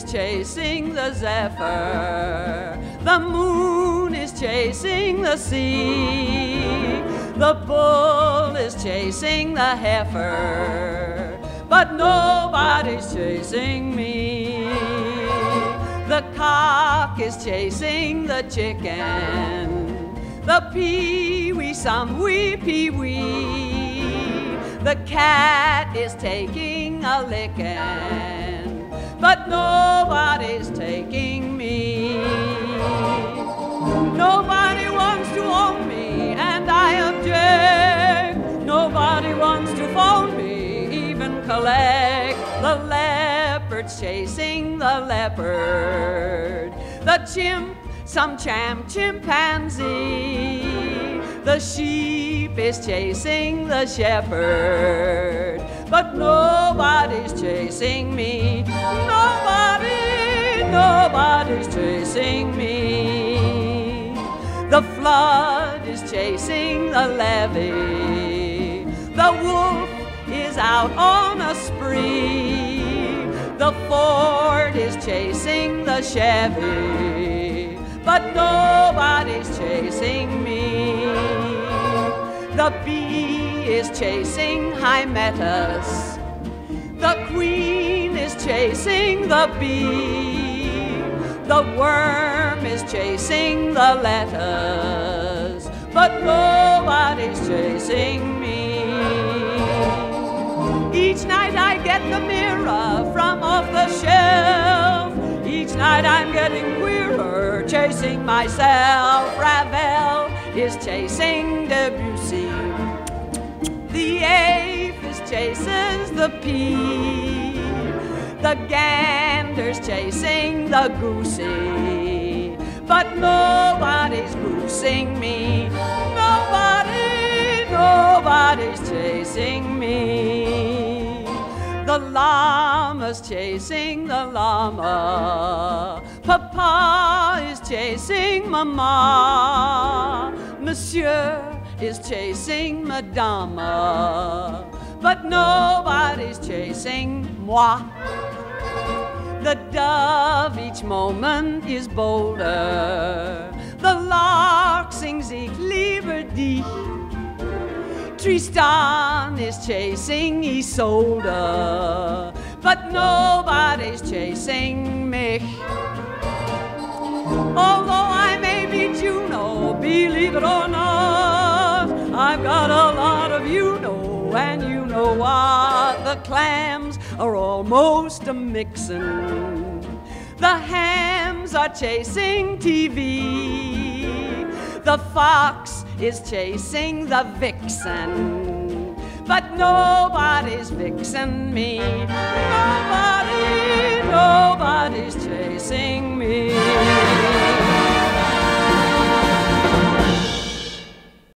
chasing the zephyr. The moon is chasing the sea. The bull is chasing the heifer. But nobody's chasing me. The cock is chasing the chicken. The pee-wee, some wee pee-wee. The cat is taking a licking, but nobody's taking me. Nobody wants to own me, and I object. Nobody wants to phone me, even collect. The leopard's chasing the leopard. The chimp, some chimpanzee. The sheep is chasing the shepherd, but nobody's chasing me. Nobody's chasing me. The flood is chasing the levee. The wolf is out on a spree. The Ford is chasing the Chevy, but nobody's chasing me. The bee is chasing Hymettus. The queen is chasing the bee. The worm is chasing the lettuce, but nobody's chasing me. Each night I get the mirror from off the shelf. Each night I'm getting queerer, chasing myself. Ravel is chasing Debussy. The aphis chases the pea. The gander's chasing the goosey, but nobody's goosing me. Nobody's chasing me. The llama's chasing the llama. Papa is chasing Mama. Monsieur is chasing Madama, but nobody's chasing moi. The dove each moment is bolder. The lark sings Ich liebe dich. Tristan is chasing Isolde, but nobody's chasing mich. Although I may be Juno, believe it or not, I've got a lot of you know, and you know what? The clams are almost a mixin'. The hams are chasing TV. The fox is chasing the vixen, but nobody's vixen me. Nobody